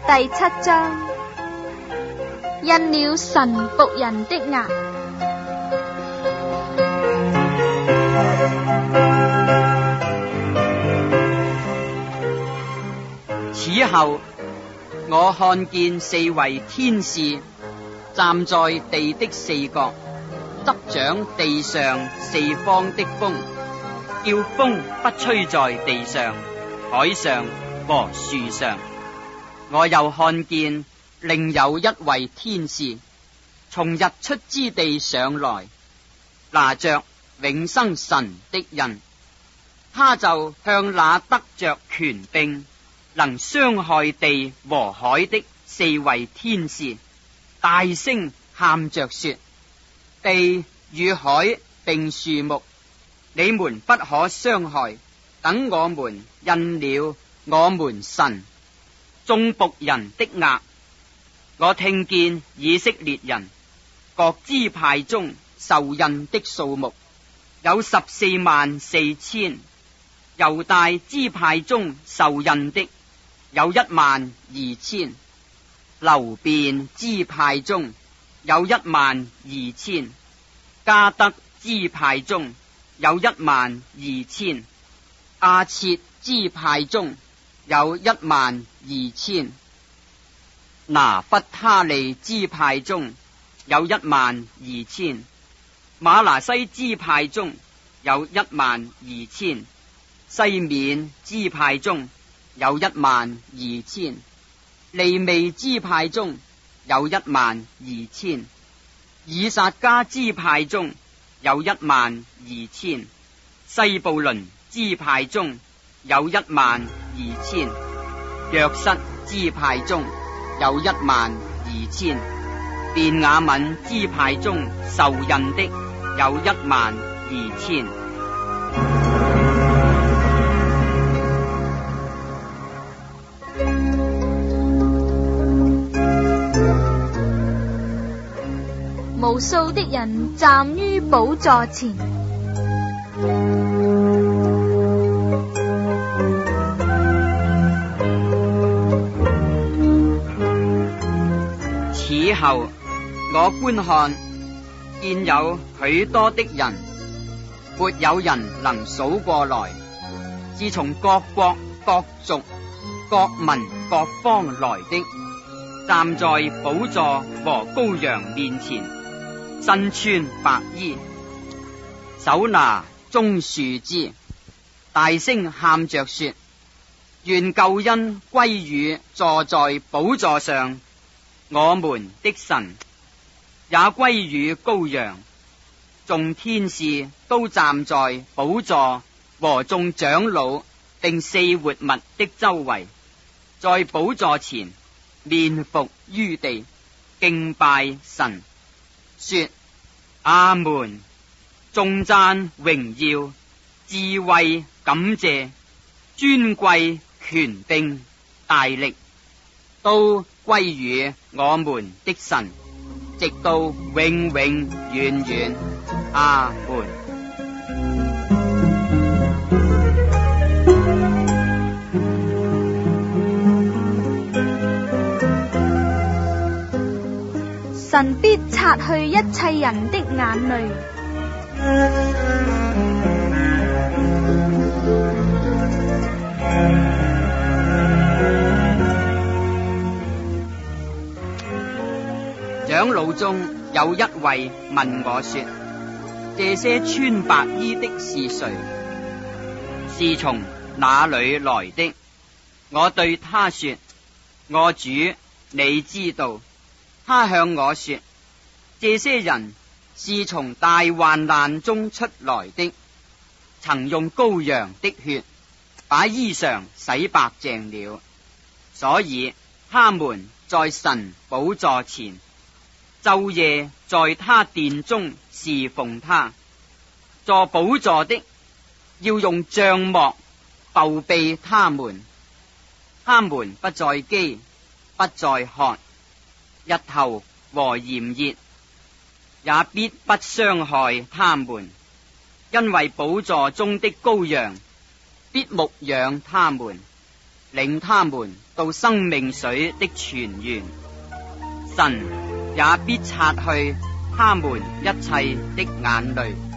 第7章，印了神僕人的額。 此後，我看見4位天使站在地的4角，執掌地上4方的風，叫風不吹在地上、海上和樹上。我又看見另有1位天使從日出之地上來，拿着永生神的印，他就向那得着權柄能傷害地和海的4位天使大聲喊着說：地與海並樹木，你們不可傷害，等我們印了我們神眾僕人的額。我聽見以色列人各支派中受印的數目有144000，猶大支派中受印的有12000，流便支派中有12000，迦得支派中有12000，亞設支派中有12000，拿弗他利支派中有12000，瑪拿西支派中有12000，西面支派中有12000，利未支派中有12000，以撒迦支派中有12000，西布倫支派中有12000，約瑟支派中有12000，便雅憫支派中受印的有12000。 無數的人站於寶座前， 此後我觀看，見有許多的人，沒有人能數過來，是從各國各族各民各方來的，站在寶座和羔羊面前，身穿白衣，手拿棕樹枝，大聲喊着說：願救恩歸於坐在寶座上我們的神，也歸於羔羊。眾天使都站在寶座和眾長老並4活物的周圍，在寶座前面伏於地敬拜神，說：阿門！頌讚、榮耀、智慧、感謝、尊貴、權柄、大力，都歸於我們的神，直到永永遠遠。阿門。 神必擦去一切人的眼淚。 長老中有一位問我說：這些穿白衣的是誰？是從哪裏來的？我對他說：我主，你知道。他向我說：這些人是從大患難中出來的，曾用羔羊的血把衣裳洗白淨了，所以他們在神寶座前晝夜在他殿中侍奉他。坐寶座的要用帳幕覆庇他們，他們不再飢，不再渴，日頭和炎熱也必不傷害他們，因為寶座中的羔羊必牧養他們， 領他們到生命水的泉源，神也必擦去他們一切的眼淚。